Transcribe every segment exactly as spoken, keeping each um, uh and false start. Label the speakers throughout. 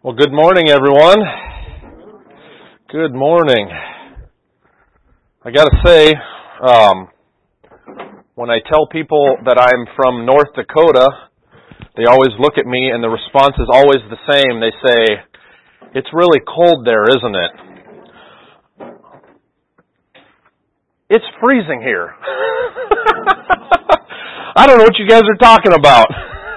Speaker 1: Well, good morning, everyone. Good morning. I got to say, um, when I tell people that I'm from North Dakota, they always look at me and the response is always the same. They say, "It's really cold there, isn't it?" It's freezing here. I don't know what you guys are talking about.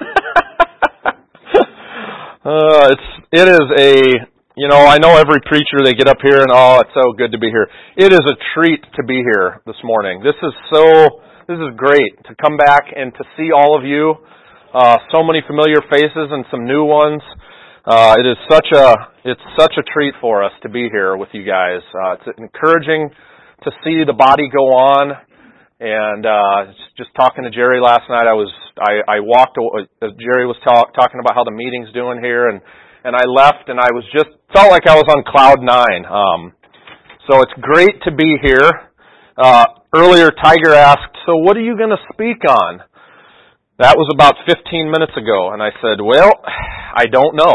Speaker 1: uh, it's It is a, you know, I know every preacher, they get up here and, oh, it's so good to be here. It is a treat to be here this morning. This is so, this is great to come back and to see all of you. Uh, so many familiar faces and some new ones. Uh, it is such a, it's such a treat for us to be here with you guys. Uh, it's encouraging to see the body go on. And, uh, just talking to Jerry last night, I was, I, I walked, uh, Jerry was talk, talking about how the meeting's doing here, and And I left, and I was just, felt like I was on cloud nine. Um, so it's great to be here. Uh, earlier, Tiger asked, so what are you going to speak on? That was about fifteen minutes ago, and I said, well, I don't know.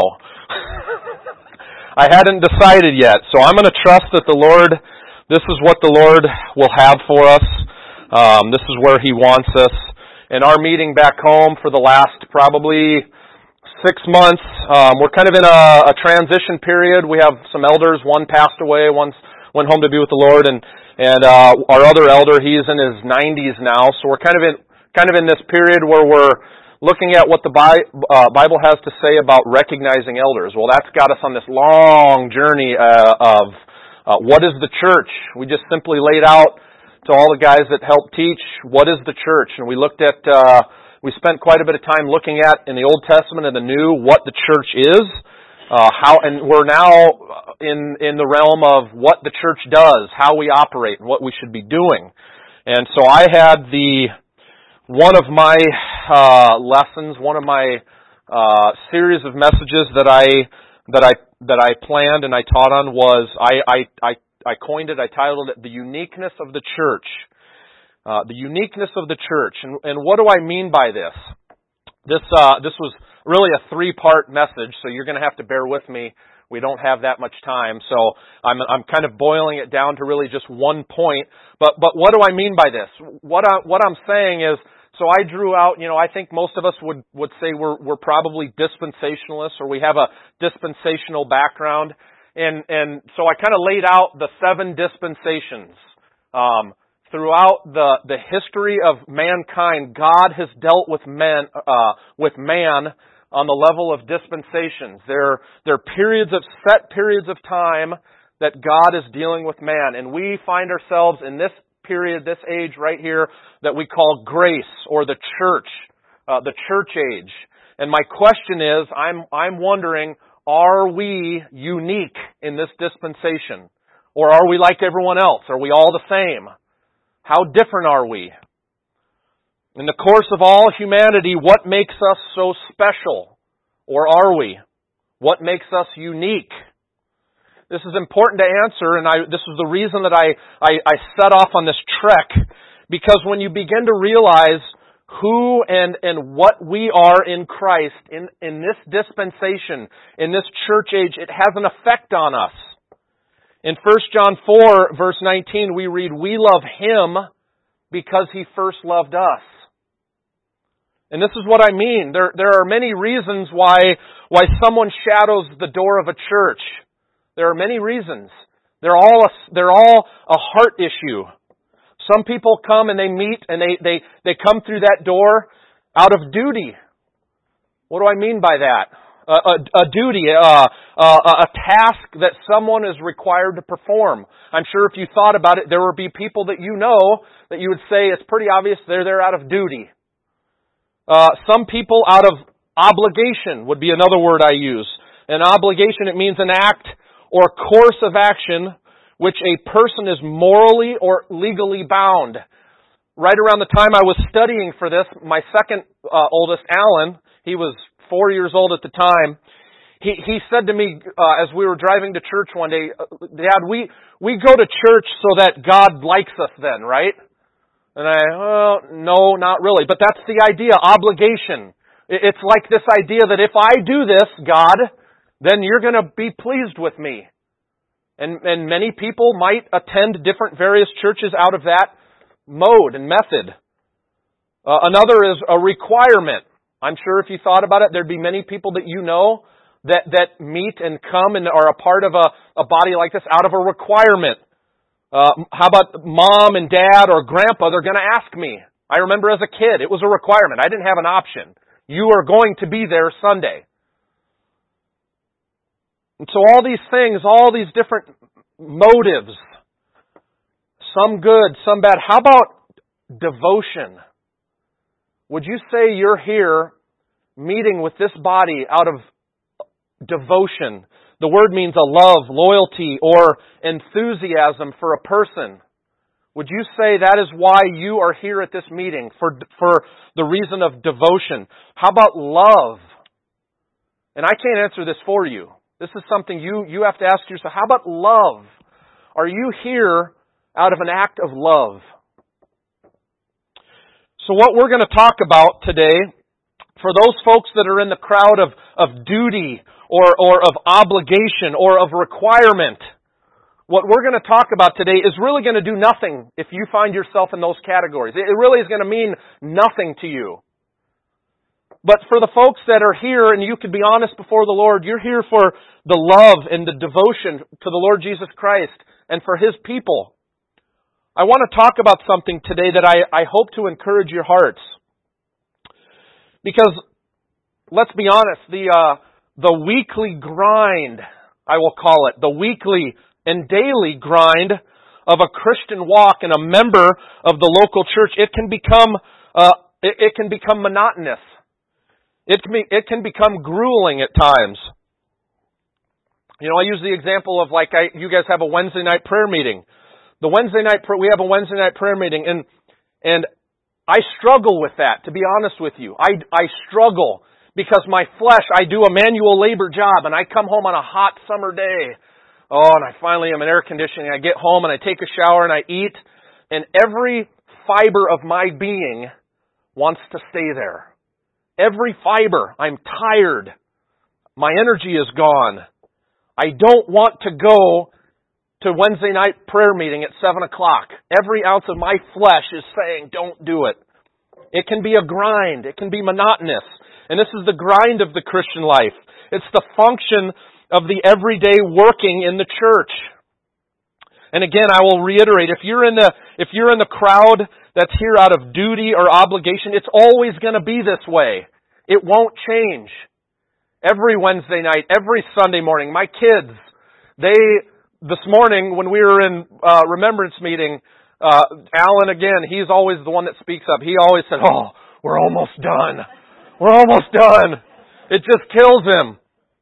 Speaker 1: I hadn't decided yet, so I'm going to trust that the Lord, this is what the Lord will have for us. Um, this is where He wants us. In our meeting back home for the last probably Six months. Um, we're kind of in a, a transition period. We have some elders. One passed away. One went home to be with the Lord, and and uh, our other elder, he's in his nineties now. So we're kind of in kind of in this period where we're looking at what the Bi- uh, Bible has to say about recognizing elders. Well, that's got us on this long journey uh, of uh, what is the church. We just simply laid out to all the guys that help teach what is the church, and we looked at. Uh, We spent quite a bit of time looking at, in the Old Testament and the New, what the church is, uh, how, and we're now in, in the realm of what the church does, how we operate, and what we should be doing. And so I had the, one of my, uh, lessons, one of my, uh, series of messages that I, that I, that I planned and I taught on was, I, I, I, I coined it, I titled it, The Uniqueness of the Church. Uh, the uniqueness of the church. And, and what do I mean by this? This, uh, this was really a three-part message, so you're going to have to bear with me. We don't have that much time, so I'm, I'm kind of boiling it down to really just one point. But, but what do I mean by this? What I, what I'm saying is, so I drew out, you know, I think most of us would, would say we're, we're probably dispensationalists, or we have a dispensational background. And, and so I kind of laid out the seven dispensations. Um, Throughout the, the history of mankind, God has dealt with men, uh, with man on the level of dispensations. There, there are periods of, set periods of time that God is dealing with man. And we find ourselves in this period, this age right here, that we call grace, or the church, uh, the church age. And my question is, I'm, I'm wondering, are we unique in this dispensation? Or are we like everyone else? Are we all the same? How different are we? In the course of all humanity, what makes us so special? Or are we? What makes us unique? This is important to answer, and I, this is the reason that I, I, I set off on this trek, because when you begin to realize who and, and what we are in Christ, in, in this dispensation, in this church age, it has an effect on us. In First John four, verse nineteen, we read, we love Him because He first loved us. And this is what I mean. There, there are many reasons why, why someone shadows the door of a church. There are many reasons. They're all a, they're all a heart issue. Some people come and they meet and they, they, they come through that door out of duty. What do I mean by that? A, a, a duty, a, a, a task that someone is required to perform. I'm sure if you thought about it, there would be people that you know that you would say it's pretty obvious they're there out of duty. Uh, some people out of obligation would be another word I use. An obligation, it means an act or course of action which a person is morally or legally bound. Right around the time I was studying for this, my second uh, oldest, Alan, he was four years old at the time, he, he said to me uh, as we were driving to church one day, Dad, we, we go to church so that God likes us then, right? And I, well, no, not really. But that's the idea, obligation. It's like this idea that if I do this, God, then you're going to be pleased with me. And, and many people might attend different various churches out of that mode and method. Uh, another is a requirement. I'm sure if you thought about it, there'd be many people that you know that, that meet and come and are a part of a, a body like this out of a requirement. Uh, how about mom and dad or grandpa? They're going to ask me. I remember as a kid, it was a requirement. I didn't have an option. You are going to be there Sunday. And so all these things, all these different motives, some good, some bad. How about devotion? Would you say you're here meeting with this body out of devotion? The word means a love, loyalty, or enthusiasm for a person. Would you say that is why you are here at this meeting, for, for the reason of devotion? How about love? And I can't answer this for you. This is something you, you have to ask yourself. How about love? Are you here out of an act of love? So what we're going to talk about today, for those folks that are in the crowd of, of duty or, or of obligation or of requirement, what we're going to talk about today is really going to do nothing if you find yourself in those categories. It really is going to mean nothing to you. But for the folks that are here, and you can be honest before the Lord, you're here for the love and the devotion to the Lord Jesus Christ and for His people. I want to talk about something today that I, I hope to encourage your hearts. Because, let's be honest, the uh, the weekly grind, I will call it, the weekly and daily grind of a Christian walk and a member of the local church, it can become uh, it, it can become monotonous. It can be, it can become grueling at times. You know, I use the example of like I, you guys have a Wednesday night prayer meeting. The Wednesday night we have a Wednesday night prayer meeting, and and I struggle with that. To be honest with you, I I struggle because my flesh. I do a manual labor job, and I come home on a hot summer day. Oh, and I finally am in air conditioning. I get home and I take a shower and I eat, and every fiber of my being wants to stay there. Every fiber. I'm tired. My energy is gone. I don't want to go to Wednesday night prayer meeting at seven o'clock. Every ounce of my flesh is saying, don't do it. It can be a grind. It can be monotonous. And this is the grind of the Christian life. It's the function of the everyday working in the church. And again, I will reiterate, if you're in the, if you're in the crowd that's here out of duty or obligation, it's always going to be this way. It won't change. Every Wednesday night, every Sunday morning, my kids, they, this morning when we were in uh, remembrance meeting, uh, Alan again, he's always the one that speaks up. He always said, oh, we're almost done. We're almost done. It just kills him.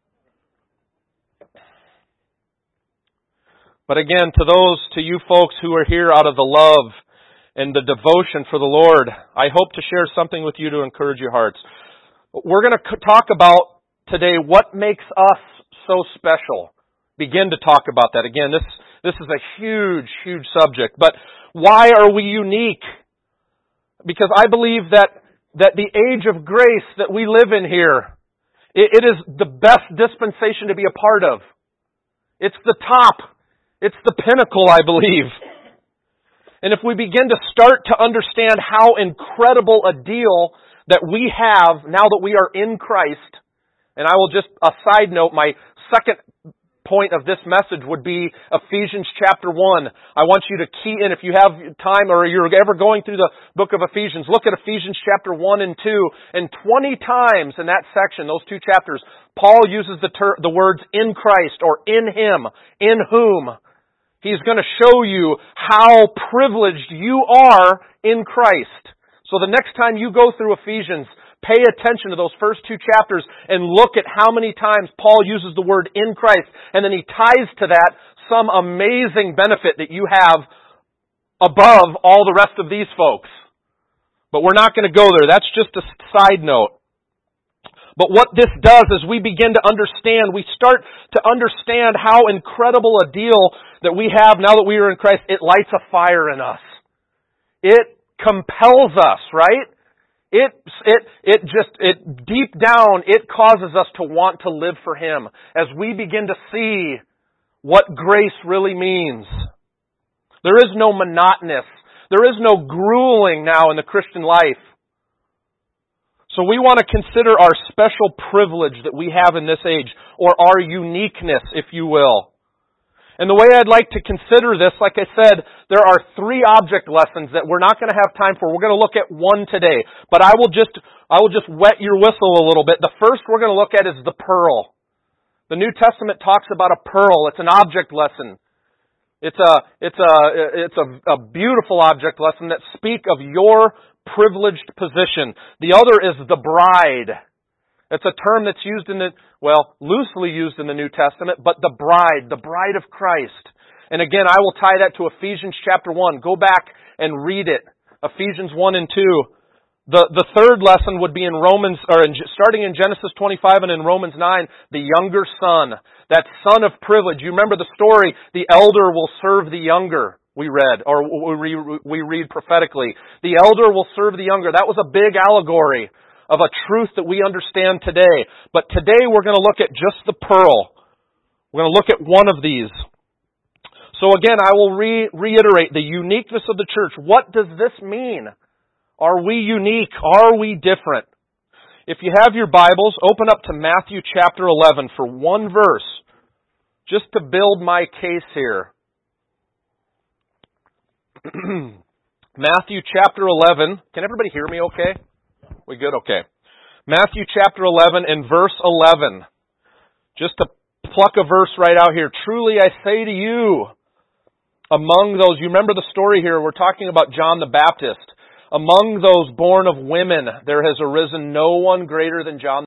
Speaker 1: But again, to those, to you folks who are here out of the love and the devotion for the Lord, I hope to share something with you to encourage your hearts. We're going to talk about today what makes us so special. Begin to talk about that. Again, this this is a huge, huge subject. But why are we unique? Because I believe that, that the age of grace that we live in here, it, it is the best dispensation to be a part of. It's the top. It's the pinnacle, I believe. And if we begin to start to understand how incredible a deal that we have now that we are in Christ, and I will just, a side note, my second point of this message would be Ephesians chapter one. I want you to key in, if you have time or you're ever going through the book of Ephesians, look at Ephesians chapter one and two, and twenty times in that section, those two chapters, Paul uses the ter- the words in Christ or in Him, in whom. He's going to show you how privileged you are in Christ. So the next time you go through Ephesians, pay attention to those first two chapters and look at how many times Paul uses the word in Christ. And then he ties to that some amazing benefit that you have above all the rest of these folks. But we're not going to go there. That's just a side note. But what this does is we begin to understand, we start to understand how incredible a deal that we have now that we are in Christ. It lights a fire in us. It compels us, right? it, it, it just, it, deep down, it causes us to want to live for Him as we begin to see what grace really means. There is no monotonous, there is no grueling now in the Christian life. So we want to consider our special privilege that we have in this age, or our uniqueness, if you will. And the way I'd like to consider this, like I said, there are three object lessons that we're not going to have time for. We're going to look at one today, but I will just, I will just wet your whistle a little bit. The first we're going to look at is the pearl. The New Testament talks about a pearl. It's an object lesson. It's a, it's a, it's a, a beautiful object lesson that speak of your privileged position. The other is the bride. It's a term that's used in the, well, loosely used in the New Testament, but the bride, the bride of Christ. And again, I will tie that to Ephesians chapter one. Go back and read it. Ephesians one and two. The, the third lesson would be in Romans, or in, starting in Genesis twenty-five and in Romans nine, the younger son. That son of privilege. You remember the story, the elder will serve the younger. We read, or we, we read prophetically. The elder will serve the younger. That was a big allegory of a truth that we understand today. But today we're going to look at just the pearl. We're going to look at one of these. So again, I will re- reiterate the uniqueness of the church. What does this mean? Are we unique? Are we different? If you have your Bibles, open up to Matthew chapter eleven for one verse, just to build my case here. Matthew chapter eleven. Can everybody hear me okay? We good? Okay. Matthew chapter eleven and verse eleven. Just to pluck a verse right out here. Truly I say to you, among those, you remember the story here, we're talking about John the Baptist. Among those born of women, there has arisen no one greater than John